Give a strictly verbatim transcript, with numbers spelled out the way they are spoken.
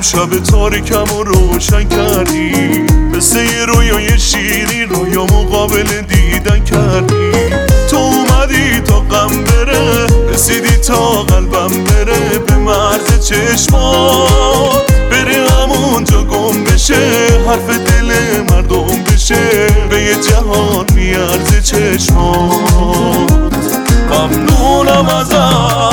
شب تاریکم رو روشن کردی، مثل یه رویای شیرین رویامو قابل دیدن کردی. تو اومدی تا غم بره، رسیدی تا قلبم بره، به مرز چشمات بره همونجا گم بشه، حرف دل مردم بشه، به یه جهان میارزه چشمات. ممنونم ازت